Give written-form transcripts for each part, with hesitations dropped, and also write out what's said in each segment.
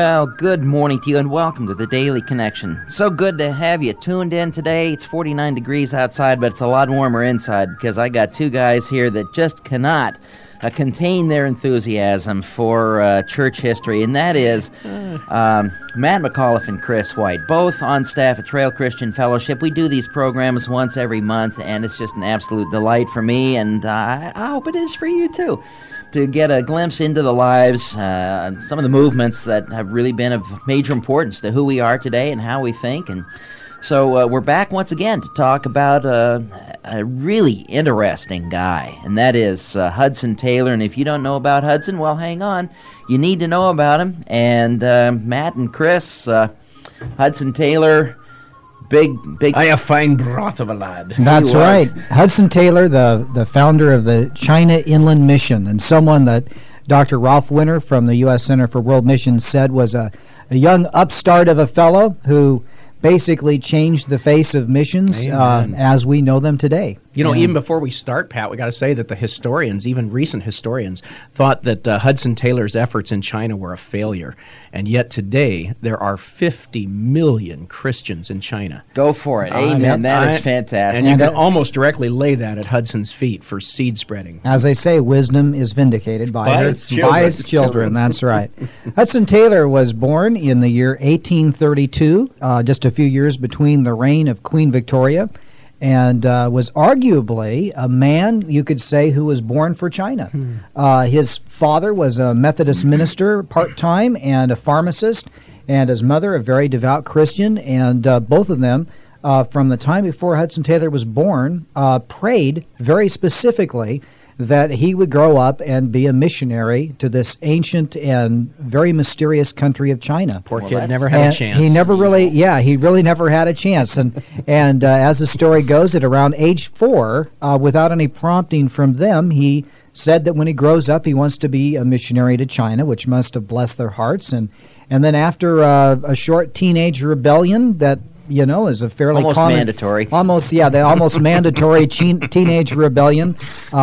Well, good morning to you and welcome to the Daily Connection. So good to have you tuned in today. It's 49 degrees outside, but it's a lot warmer inside because I got two guys here that just cannot contain their enthusiasm for church history, and that is Matt McAuliffe and Chris White, both on staff at Trail Christian Fellowship. We do these programs once every month, and it's just an absolute delight for me, and I hope it is for you too, to get a glimpse into the lives, some of the movements that have really been of major importance to who we are today and how we think. And so we're back once again to talk about a really interesting guy, and that is Hudson Taylor. And if you don't know about Hudson, well, hang on. You need to know about him. And Matt and Chris, Hudson Taylor, big... A fine broth of a lad. That's right. Hudson Taylor, the founder of the China Inland Mission, and someone that Dr. Ralph Winter from the U.S. Center for World Missions said was a young upstart of a fellow who basically changed the face of missions as we know them today. You know, even before we start, Pat, we got to say that the historians, even recent historians, thought that Hudson Taylor's efforts in China were a failure. And yet today, there are 50 million Christians in China. Go for it. Amen. That is fantastic. And you can almost directly lay that at Hudson's feet for seed spreading. As they say, wisdom is vindicated by its children. That's right. Hudson Taylor was born in the year 1832, just a few years between the reign of Queen Victoria, and was arguably a man, you could say, who was born for China. His father was a Methodist minister part-time and a pharmacist, and his mother a very devout Christian, and both of them, from the time before Hudson Taylor was born, prayed very specifically that he would grow up and be a missionary to this ancient and very mysterious country of China. Poor kid never had a chance. He really never had a chance. And as the story goes, at around age 4, without any prompting from them, he said that when he grows up, he wants to be a missionary to China, which must have blessed their hearts. And then after a short teenage rebellion that, you know, is a fairly mandatory. The almost mandatory teenage rebellion.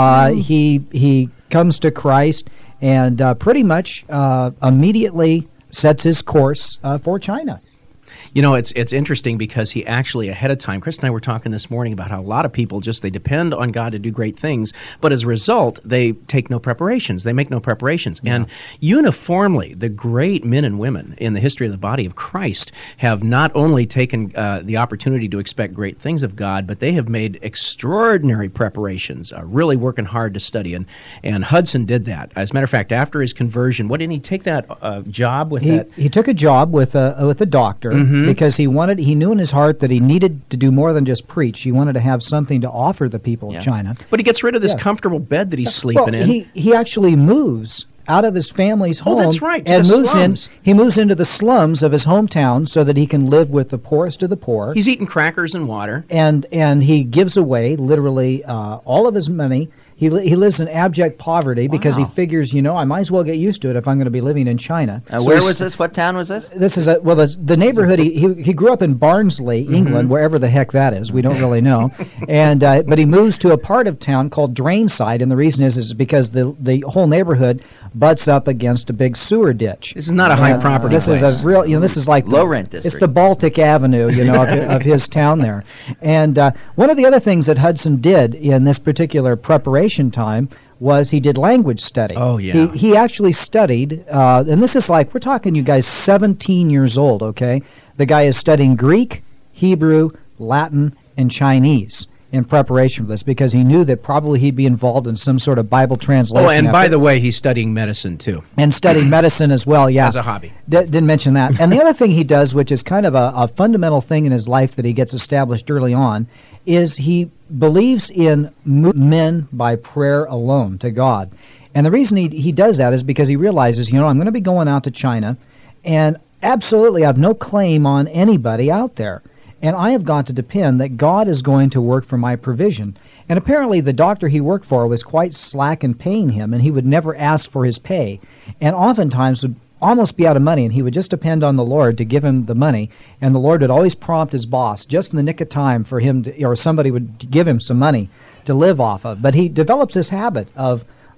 He comes to Christ and pretty much immediately sets his course for China. You know, it's interesting because he actually, ahead of time, Chris and I were talking this morning about how a lot of people they depend on God to do great things, but as a result, they take no preparations. They make no preparations. Yeah. And uniformly, the great men and women in the history of the body of Christ have not only taken the opportunity to expect great things of God, but they have made extraordinary preparations, really working hard to study. And Hudson did that. As a matter of fact, after his conversion, didn't he take that job with that? He took a job with a doctor. Mm-hmm. Because he knew in his heart that he needed to do more than just preach. He wanted to have something to offer the people of China. But he gets rid of this comfortable bed that he's sleeping in. He actually moves out of his family's home. Oh, that's right. And he moves into the slums of his hometown so that he can live with the poorest of the poor. He's eating crackers and water. And he gives away literally all of his money. He lives in abject poverty because he figures, I might as well get used to it if I'm going to be living in China. Where was this? What town was this? This is the neighborhood. He grew up in Barnsley, England, wherever the heck that is. We don't really know. And but he moves to a part of town called Drainside, and the reason is because the whole neighborhood butts up against a big sewer ditch. This is not a high property place. This is a real, this is like low rent district. It's the Baltic Avenue, of his town there. And one of the other things that Hudson did in this particular preparation time was he did language study. Oh, yeah. He actually studied, and this is like, we're talking you guys 17 years old, okay? The guy is studying Greek, Hebrew, Latin, and Chinese in preparation for this because he knew that probably he'd be involved in some sort of Bible translation. Oh, and by the way, he's studying medicine, too. And studying medicine as well, yeah. As a hobby. Didn't mention that. And the other thing he does, which is kind of a fundamental thing in his life that he gets established early on, is he believes in men by prayer alone to God. And the reason he does that is because he realizes, I'm going to be going out to China, and absolutely I have no claim on anybody out there. And I have got to depend that God is going to work for my provision. And apparently the doctor he worked for was quite slack in paying him, and he would never ask for his pay. And oftentimes would almost be out of money, and he would just depend on the Lord to give him the money. And the Lord would always prompt his boss just in the nick of time for him to, or somebody would give him some money to live off of. But he develops this habit of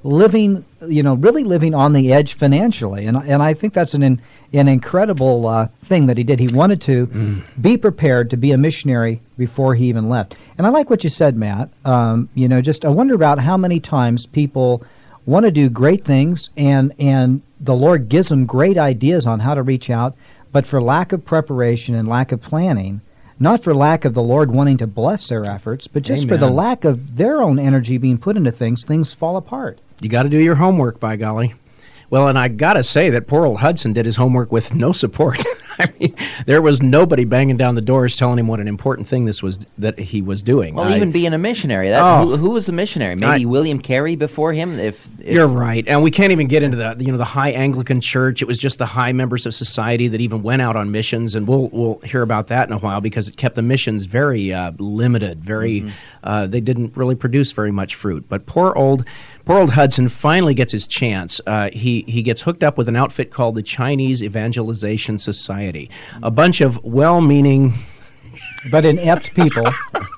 living, really living on the edge financially. And I think that's an incredible thing that he did. He wanted to be prepared to be a missionary before he even left. And I like what you said, Matt. I wonder about how many times people want to do great things, and the Lord gives them great ideas on how to reach out, but for lack of preparation and lack of planning, not for lack of the Lord wanting to bless their efforts, but just for the lack of their own energy being put into things fall apart. You got to do your homework, by golly. Well, and I got to say that poor old Hudson did his homework with no support. I mean, there was nobody banging down the doors telling him what an important thing this was that he was doing. Well, even being a missionary, who was the missionary? Maybe William Carey before him. If you're right, and we can't even get into the high Anglican Church. It was just the high members of society that even went out on missions, and we'll hear about that in a while because it kept the missions very limited. Very, they didn't really produce very much fruit. But poor old Hudson finally gets his chance. He gets hooked up with an outfit called the Chinese Evangelization Society, a bunch of well-meaning but inept people.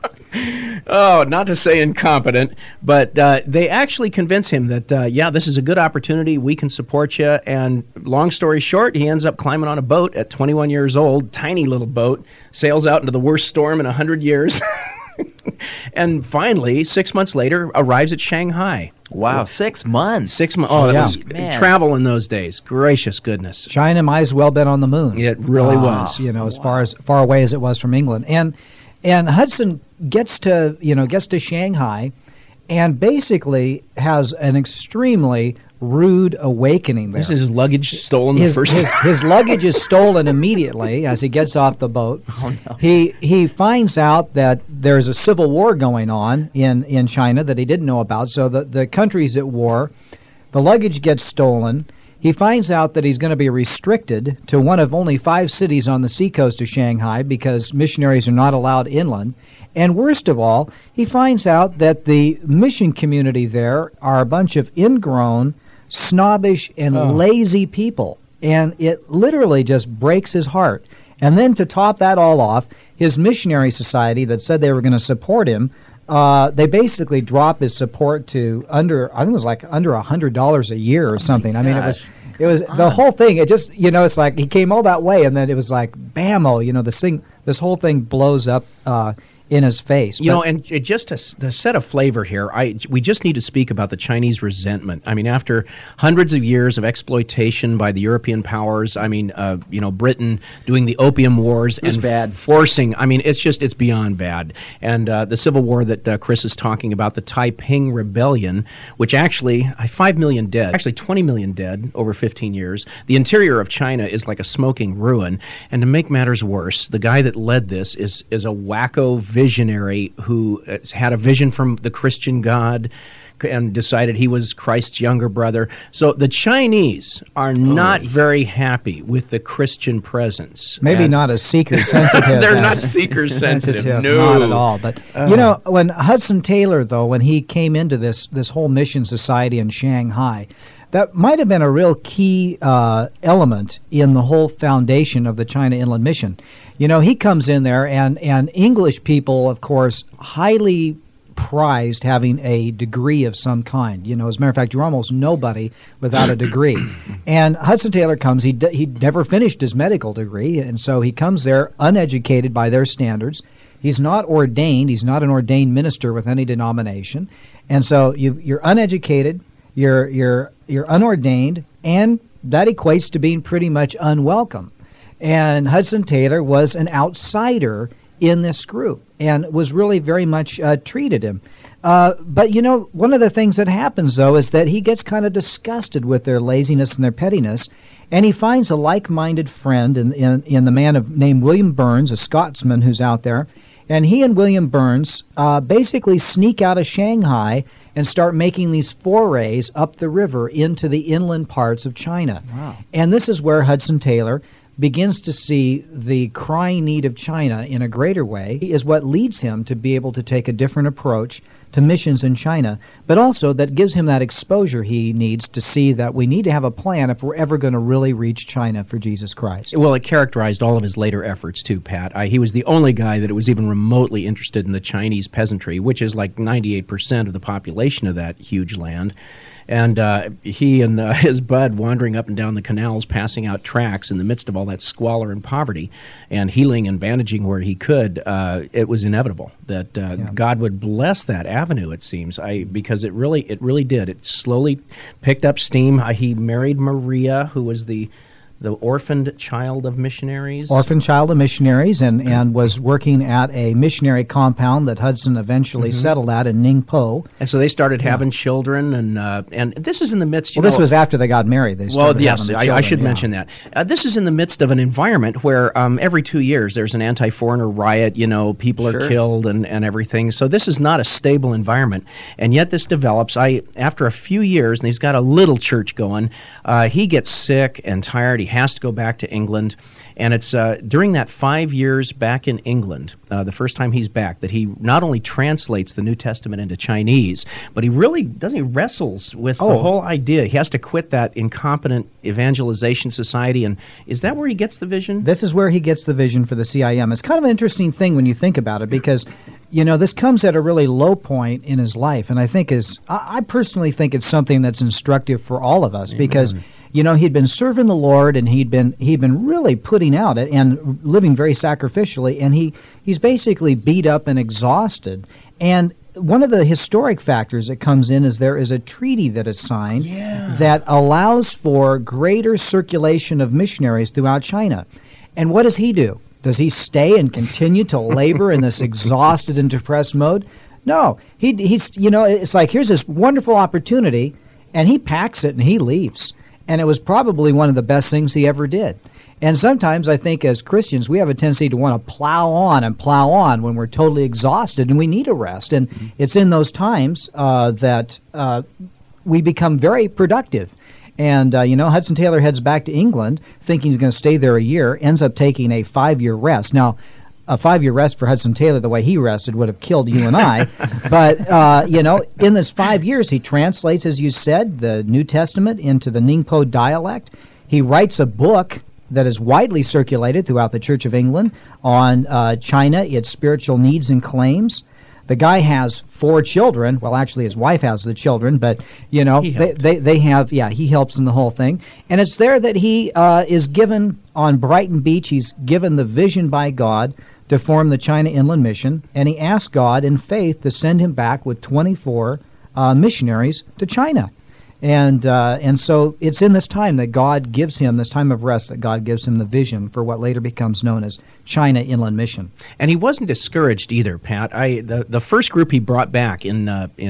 Oh, not to say incompetent, but they actually convince him that, this is a good opportunity, we can support you, and long story short, he ends up climbing on a boat at 21 years old, tiny little boat, sails out into the worst storm in 100 years, and finally, 6 months later, arrives at Shanghai. Wow, 6 months. 6 months. Oh, that was travel in those days. Gracious goodness. China might as well been on the moon. It really was. As far away as it was from England. And Hudson gets to Shanghai and basically has an extremely rude awakening there. Is his luggage stolen his luggage is stolen immediately as he gets off the boat. Oh, no. He finds out that there's a civil war going on in China that he didn't know about. So the country's at war. The luggage gets stolen. He finds out that he's going to be restricted to one of only 5 cities on the seacoast of Shanghai because missionaries are not allowed inland. And worst of all, he finds out that the mission community there are a bunch of ingrown, snobbish, and lazy people. And it literally just breaks his heart. And then to top that all off, his missionary society that said they were going to support him, they basically drop his support to under $100 a year or something. I mean, it was the whole thing. It just, it's like he came all that way, and then it was like, bammo, this whole thing blows up in his face. And just to set a flavor here, we just need to speak about the Chinese resentment. I mean, after hundreds of years of exploitation by the European powers, Britain doing the Opium Wars and forcing, it's beyond bad. And the civil war that Chris is talking about, the Taiping Rebellion, which actually, 5 million dead, actually 20 million dead over 15 years. The interior of China is like a smoking ruin. And to make matters worse, the guy that led this is a wacko visionary who had a vision from the Christian God and decided he was Christ's younger brother. So the Chinese are not very happy with the Christian presence. Maybe not as seeker-sensitive. They're not seeker-sensitive. No. Not at all. But, when Hudson Taylor, though, when he came into this whole mission society in Shanghai, that might have been a real key element in the whole foundation of the China Inland Mission. He comes in there, and English people, of course, highly prized having a degree of some kind. As a matter of fact, you're almost nobody without a degree. And Hudson Taylor comes, he never finished his medical degree, and so he comes there uneducated by their standards. He's not ordained. He's not an ordained minister with any denomination. And so you're uneducated, you're unordained, and that equates to being pretty much unwelcome. And Hudson Taylor was an outsider in this group and was really very much treated him. But, one of the things that happens, though, is that he gets kind of disgusted with their laziness and their pettiness, and he finds a like-minded friend in the man named William Burns, a Scotsman who's out there. And he and William Burns basically sneak out of Shanghai and start making these forays up the river into the inland parts of China. Wow. And this is where Hudson Taylor begins to see the crying need of China in a greater way, is what leads him to be able to take a different approach to missions in China, but also that gives him that exposure he needs to see that we need to have a plan if we're ever going to really reach China for Jesus Christ. Well, it characterized all of his later efforts, too, Pat. He was the only guy that was even remotely interested in the Chinese peasantry, which is like 98% of the population of that huge land. And he and his bud wandering up and down the canals, passing out tracts in the midst of all that squalor and poverty, and healing and bandaging where he could. It was inevitable that God would bless that avenue, it seems, because it really did. It slowly picked up steam. He married Maria, who was the orphaned child of missionaries. Orphaned child of missionaries, and was working at a missionary compound that Hudson eventually settled at in Ningpo. And so they started having children, and this is in the midst. This was after they got married. They started having the children, I should mention that. This is in the midst of an environment where every 2 years there's an anti-foreigner riot. People are killed and everything. So this is not a stable environment, and yet this develops. After a few years, and he's got a little church going. He gets sick and tired. He has to go back to England, and it's during that 5 years back in England, the first time he's back, that he not only translates the New Testament into Chinese, but he wrestles with the whole idea. He has to quit that incompetent evangelization society, and is that where he gets the vision? This is where he gets the vision for the CIM. It's kind of an interesting thing when you think about it, because this comes at a really low point in his life, and I personally think it's something that's instructive for all of us. Amen. Because he'd been serving the Lord, and he'd been really putting out it and living very sacrificially, and he's basically beat up and exhausted. And one of the historic factors that comes in is there is a treaty that is signed that allows for greater circulation of missionaries throughout China. And what does he do? Does he stay and continue to labor in this exhausted and depressed mode? No. He's it's like, here's this wonderful opportunity, and he packs it and he leaves. And it was probably one of the best things he ever did. And sometimes I think as Christians, we have a tendency to want to plow on when we're totally exhausted and we need a rest. And it's in those times that we become very productive. And, Hudson Taylor heads back to England thinking he's going to stay there a year, ends up taking a 5-year rest. Now, a 5-year rest for Hudson Taylor, the way he rested, would have killed you and I. But, in this 5 years, he translates, as you said, the New Testament into the Ningpo dialect. He writes a book that is widely circulated throughout the Church of England on China, its spiritual needs and claims. The guy has 4 children. Well, actually, his wife has the children, but, they have, he helps in the whole thing. And it's there that he is given, on Brighton Beach, he's given the vision by God to form the China Inland Mission, and he asked God in faith to send him back with 24 missionaries to China. And so it's in this time that God gives him, this time of rest, that God gives him the vision for what later becomes known as China Inland Mission. And he wasn't discouraged either, Pat. The first group he brought back in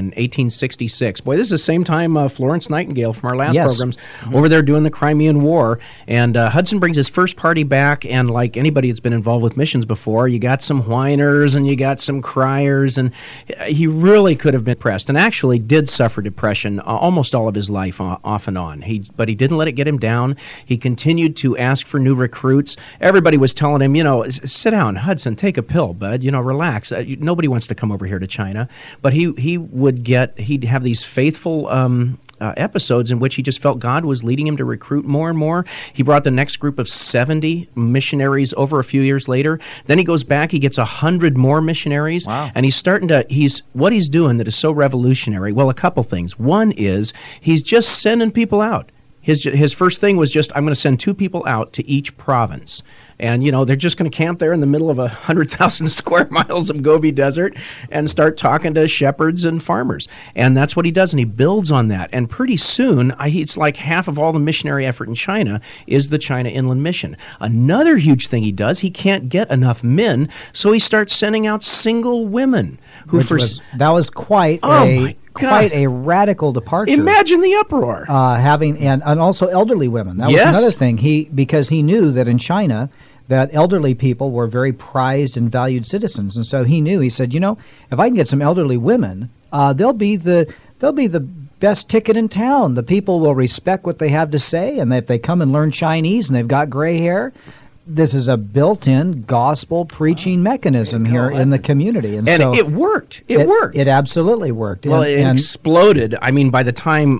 1866. Boy, this is the same time Florence Nightingale from our last programs over there doing the Crimean War. And Hudson brings his first party back, and like anybody that's been involved with missions before, you got some whiners and you got some criers, and he really could have been depressed, and actually did suffer depression almost all of his life, off and on. But he didn't let it get him down. He continued to ask for new recruits. Everybody was telling him, sit down, Hudson, take a pill, bud, relax. Nobody wants to come over here to China. But he'd have these faithful episodes in which he just felt God was leading him to recruit more and more. He brought the next group of 70 missionaries over a few years later. Then he goes back, he gets 100 more missionaries. Wow. And what he's doing that is so revolutionary, well, a couple things. One is he's just sending people out. His first thing was just, I'm going to send 2 people out to each province. And, they're just going to camp there in the middle of 100,000 square miles of Gobi Desert and start talking to shepherds and farmers. And that's what he does, and he builds on that. And pretty soon, it's like half of all the missionary effort in China is the China Inland Mission. Another huge thing he does, he can't get enough men, so he starts sending out single women. That was quite a radical departure. Imagine the uproar. And also elderly women. That was another thing. Because he knew that in China, that elderly people were very prized and valued citizens, and so he said, if I can get some elderly women, they'll be the best ticket in town. The people will respect what they have to say, and if they come and learn Chinese and they've got gray hair, this is a built-in gospel preaching mechanism here in the community. And so it worked. It worked. It absolutely worked. Well, it exploded. I mean, by the time,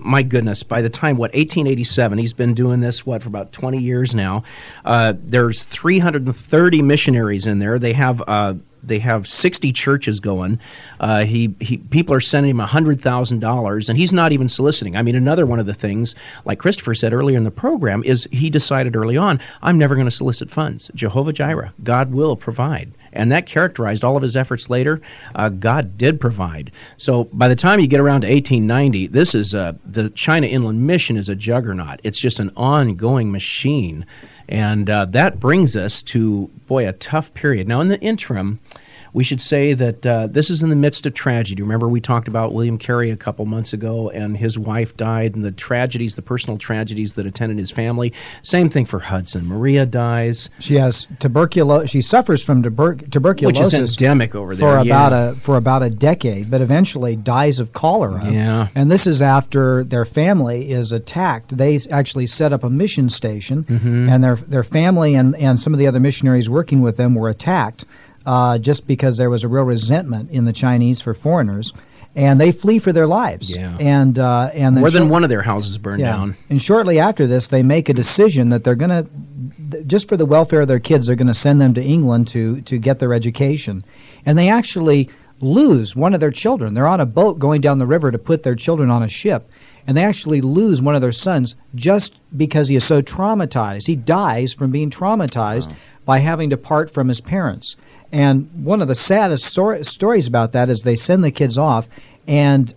1887, he's been doing this, for about 20 years now. There's 330 missionaries in there. They have They have 60 churches going. People are sending him $100,000, and he's not even soliciting. I mean, another one of the things, like Christopher said earlier in the program, is he decided early on, I'm never going to solicit funds. Jehovah Jireh, God will provide. And that characterized all of his efforts later. God did provide. So by the time you get around to 1890, this is the China Inland Mission is a juggernaut. It's just an ongoing machine. And that brings us to, boy, a tough period. Now, in the interim, we should say that this is in the midst of tragedy. Remember, we talked about William Carey a couple months ago, and his wife died, and the tragedies, the personal tragedies that attended his family. Same thing for Hudson. Maria dies. She has tuberculosis. She suffers from tuberculosis, which is endemic over there, for about a decade, but eventually dies of cholera. Yeah. And this is after their family is attacked. They actually set up a mission station, and their family and some of the other missionaries working with them were attacked. Just because there was a real resentment in the Chinese for foreigners, and they flee for their lives. Yeah. And more than one of their houses burned down. And shortly after this, they make a decision that they're going to, just for the welfare of their kids, they're going to send them to England to get their education. And they actually lose one of their children. They're on a boat going down the river to put their children on a ship, and they actually lose one of their sons just because he is so traumatized. He dies from being traumatized by having to part from his parents. And one of the saddest stories about that is they send the kids off, and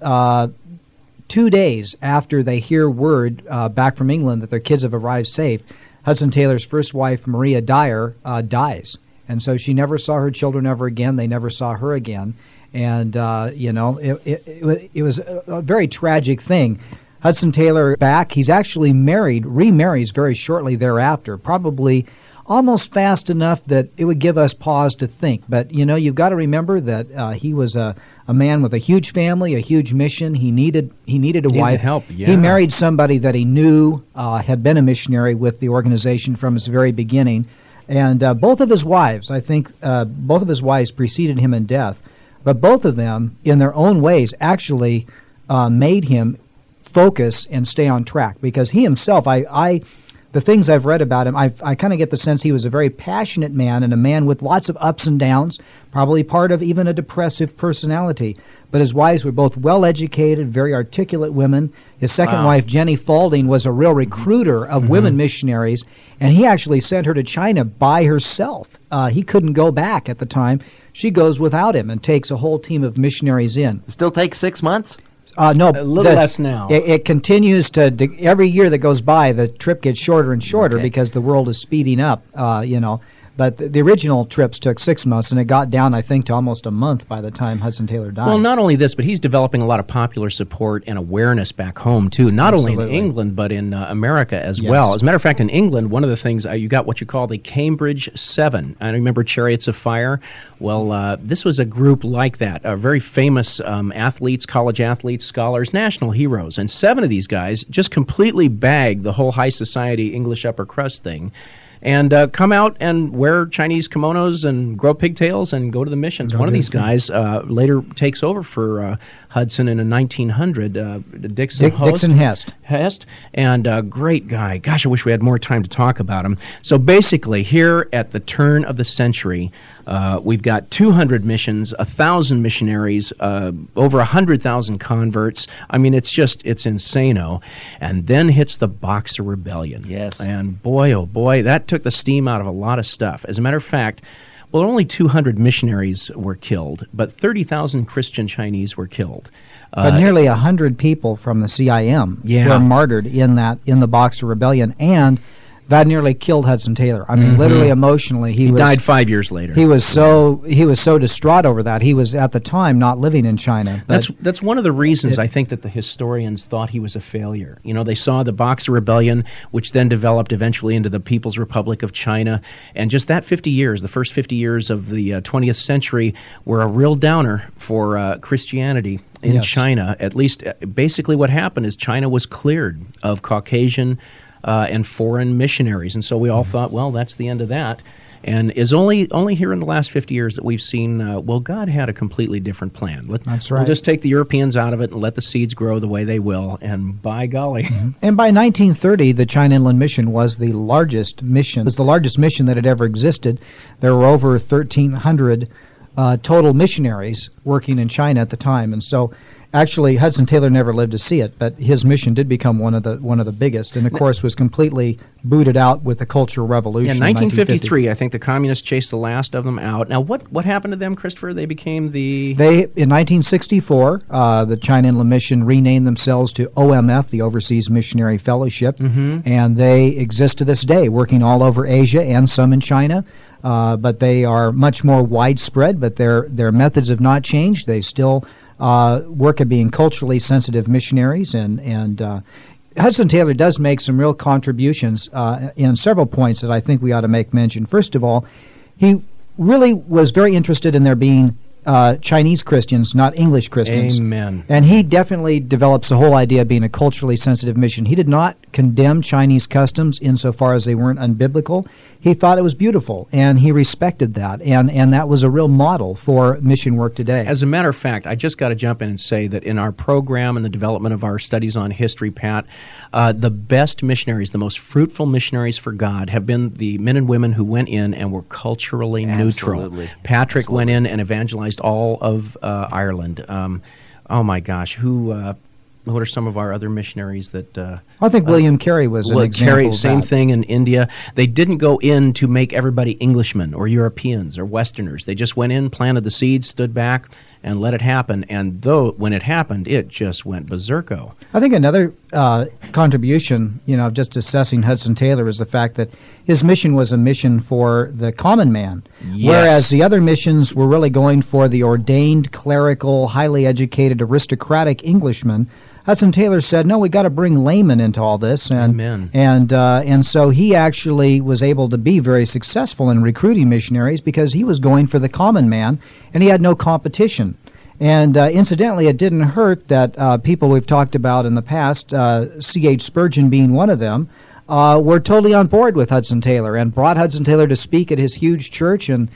2 days after they hear word back from England that their kids have arrived safe, Hudson Taylor's first wife, Maria Dyer, dies. And so she never saw her children ever again. They never saw her again. And, it was a very tragic thing. Hudson Taylor back. He's actually remarries very shortly thereafter, probably almost fast enough that it would give us pause to think. But, you've got to remember that he was a man with a huge family, a huge mission. He needed a wife. Help, yeah. He married somebody that he knew had been a missionary with the organization from its very beginning. And both of his wives, I think, both of his wives preceded him in death. But both of them, in their own ways, actually made him focus and stay on track. Because he himself, the things I've read about him, I kind of get the sense he was a very passionate man and a man with lots of ups and downs, probably part of even a depressive personality. But his wives were both well-educated, very articulate women. His second wife, Jenny Faulding, was a real recruiter of women missionaries, and he actually sent her to China by herself. He couldn't go back at the time. She goes without him and takes a whole team of missionaries in. It still takes 6 months? No, a little less now. It continues to every year that goes by, the trip gets shorter and shorter because the world is speeding up. But the original trips took 6 months, and it got down, I think, to almost a month by the time Hudson Taylor died. Well, not only this, but he's developing a lot of popular support and awareness back home, too, not only in England, but in America as well. As a matter of fact, in England, one of the things, you got what you call the Cambridge Seven. I remember Chariots of Fire. Well, this was a group like that, very famous athletes, college athletes, scholars, national heroes. And 7 of these guys just completely bagged the whole high society English upper crust thing, and come out and wear Chinese kimonos and grow pigtails and go to the missions. One of these guys later takes over for Hudson in 1900, Dixon Hest. And great guy. Gosh, I wish we had more time to talk about him. So basically, here at the turn of the century, we've got 200 missions, 1,000 missionaries, over 100,000 converts. I mean, it's insano. And then hits the Boxer Rebellion. Yes. And boy, oh boy, that took the steam out of a lot of stuff. As a matter of fact, well, only 200 missionaries were killed, but 30,000 Christian Chinese were killed. But nearly 100 people from the CIM were martyred in the Boxer Rebellion, and that nearly killed Hudson Taylor. I mean, literally, emotionally, he died 5 years later. He was so distraught over that. He was at the time not living in China. That's one of the reasons I think that the historians thought he was a failure. They saw the Boxer Rebellion, which then developed eventually into the People's Republic of China, and just that 50 years, the first 50 years of the 20th century, were a real downer for Christianity in China. At least, basically, what happened is China was cleared of Caucasian and foreign missionaries. And so we all thought, well, that's the end of that. And is only here in the last 50 years that we've seen, God had a completely different plan. That's right. We'll just take the Europeans out of it and let the seeds grow the way they will, and by golly. And by 1930, the China Inland Mission was the largest mission. It was the largest mission that had ever existed. There were over 1,300 total missionaries working in China at the time. And so actually, Hudson Taylor never lived to see it, but his mission did become one of the biggest, and of course was completely booted out with the Cultural Revolution. In 1953, I think the communists chased the last of them out. Now, what happened to them, Christopher? They became in 1964, the China Inland Mission renamed themselves to OMF, the Overseas Missionary Fellowship, and they exist to this day, working all over Asia and some in China. But they are much more widespread, but their methods have not changed. They still work at being culturally sensitive missionaries, and Hudson Taylor does make some real contributions in several points that I think we ought to make mention. First of all, he really was very interested in there being Chinese Christians, not English Christians. Amen. And he definitely develops the whole idea of being a culturally sensitive mission. He did not condemn Chinese customs insofar as they weren't unbiblical. He thought it was beautiful, and he respected that, and that was a real model for mission work today. As a matter of fact, I just got to jump in and say that in our program and the development of our studies on history, Pat, the best missionaries, the most fruitful missionaries for God have been the men and women who went in and were culturally neutral. Patrick went in and evangelized all of Ireland. Oh my gosh, what are some of our other missionaries that... I think William Carey was an example Carey, of same that. thing in India. They didn't go in to make everybody Englishmen or Europeans or Westerners. They just went in, planted the seeds, stood back, and let it happen. And when it happened, it just went berserko. I think another contribution, of just assessing Hudson Taylor is the fact that his mission was a mission for the common man, whereas the other missions were really going for the ordained, clerical, highly educated, aristocratic Englishman. Hudson Taylor said, no, we got to bring laymen into all this, and so he actually was able to be very successful in recruiting missionaries because he was going for the common man, and he had no competition. And incidentally, it didn't hurt that people we've talked about in the past, C.H. Spurgeon being one of them, were totally on board with Hudson Taylor and brought Hudson Taylor to speak at his huge church, and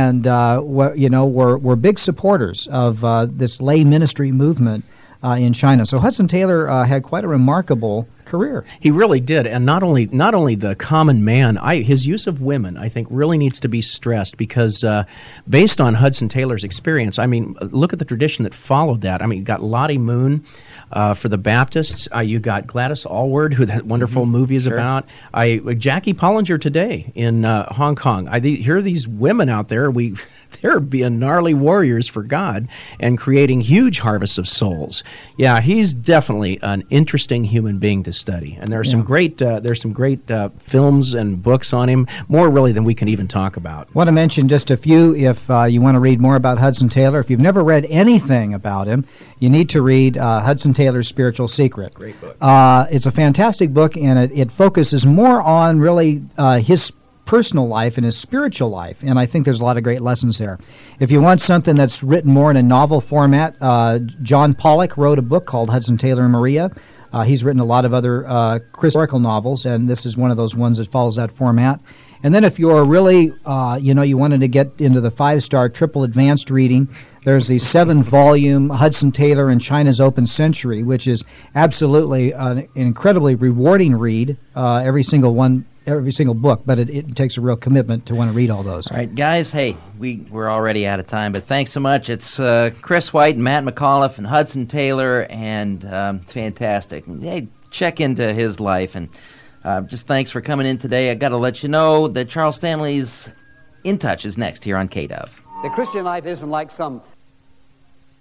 were big supporters of this lay ministry movement in China. So Hudson Taylor had quite a remarkable career. He really did, and not only the common man, his use of women, I think, really needs to be stressed because based on Hudson Taylor's experience, I mean, look at the tradition that followed that. I mean, you got Lottie Moon for the Baptists. You got Gladys Aylward, who that wonderful movie is about. Jackie Pollinger today in Hong Kong. Here are these women out there. They're being gnarly warriors for God and creating huge harvests of souls. Yeah, he's definitely an interesting human being to study, and there's some great films and books on him, more really than we can even talk about. I want to mention just a few if you want to read more about Hudson Taylor. If you've never read anything about him, you need to read Hudson Taylor's Spiritual Secret. Great book. It's a fantastic book, and it focuses more on really his personal life and his spiritual life, and I think there's a lot of great lessons there. If you want something that's written more in a novel format, John Pollock wrote a book called Hudson Taylor and Maria. He's written a lot of other historical novels, and this is one of those ones that follows that format. And then if you're really, you wanted to get into the 5-star triple advanced reading, there's the 7-volume Hudson Taylor and China's Open Century, which is absolutely an incredibly rewarding read, every single book, but it takes a real commitment to want to read all those. All right, guys, hey, we're already out of time, but thanks so much. It's Chris White and Matt McAuliffe and Hudson Taylor, and fantastic. Hey, check into his life, and just thanks for coming in today. I got to let you know that Charles Stanley's In Touch is next here on KDOV. The Christian life isn't like some